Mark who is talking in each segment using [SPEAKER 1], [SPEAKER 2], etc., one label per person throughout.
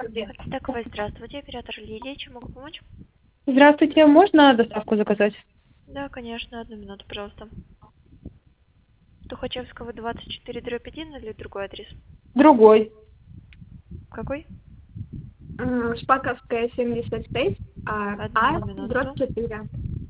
[SPEAKER 1] Таковой, здравствуйте, оператор Лидия, чем могу помочь?
[SPEAKER 2] Здравствуйте, можно доставку заказать?
[SPEAKER 1] Да, конечно, одну минуту, пожалуйста. Тухачевского 24/1 или другой адрес?
[SPEAKER 2] Другой.
[SPEAKER 1] Какой?
[SPEAKER 3] Шпаковская, 76,
[SPEAKER 1] Одну минуту.
[SPEAKER 3] дробь 4.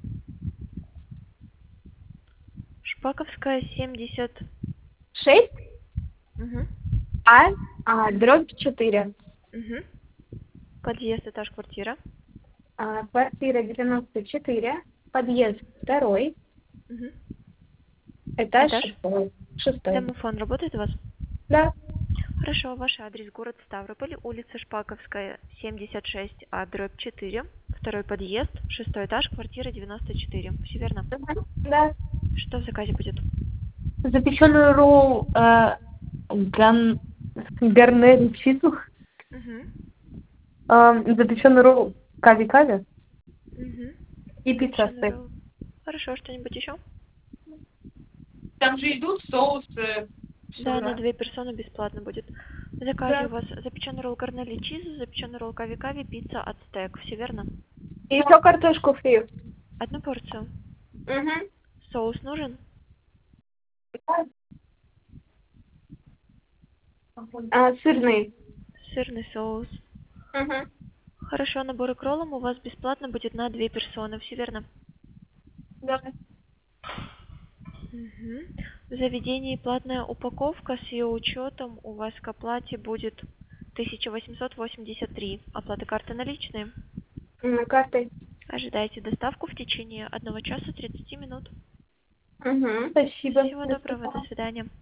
[SPEAKER 1] Шпаковская, 70.
[SPEAKER 3] 6,
[SPEAKER 1] Угу.
[SPEAKER 3] дробь 4.
[SPEAKER 1] Угу. Подъезд, этаж, квартира.
[SPEAKER 3] Квартира 94, подъезд 2,
[SPEAKER 1] Угу.
[SPEAKER 3] этаж
[SPEAKER 1] Этаж?
[SPEAKER 3] 6.
[SPEAKER 1] Домофон работает у вас?
[SPEAKER 3] Да.
[SPEAKER 1] Хорошо, ваш адрес город Ставрополь, улица Шпаковская, 76А, дробь 4, второй подъезд, 6 этаж, квартира 94. Все верно?
[SPEAKER 3] Да.
[SPEAKER 1] Что в заказе будет?
[SPEAKER 2] Запеченный ролл гарнель чизу.
[SPEAKER 1] Угу.
[SPEAKER 2] Запеченный ролл кави-кави
[SPEAKER 1] Угу.
[SPEAKER 2] и пицца стейк.
[SPEAKER 1] Хорошо, что-нибудь еще?
[SPEAKER 2] Там же идут соусы.
[SPEAKER 1] Да, на 2 персоны бесплатно будет. В заказе у вас запеченный ролл гарнель чиз, запеченный ролл кави-кави, пицца от стейк. Все верно?
[SPEAKER 3] И еще картошку фри.
[SPEAKER 1] Одну порцию.
[SPEAKER 3] Угу.
[SPEAKER 1] Соус нужен?
[SPEAKER 3] Сырный.
[SPEAKER 1] Сырный соус.
[SPEAKER 3] Угу.
[SPEAKER 1] Хорошо, набор к роллам у вас бесплатно будет на 2 персоны. Все верно?
[SPEAKER 3] Да.
[SPEAKER 1] Угу. В заведении платная упаковка с ее учетом у вас к оплате будет 1883. Оплата карты наличные.
[SPEAKER 3] Картой.
[SPEAKER 1] Ожидайте доставку в течение 1 часа 30 минут.
[SPEAKER 3] Угу. Спасибо.
[SPEAKER 1] Всего доброго, до свидания.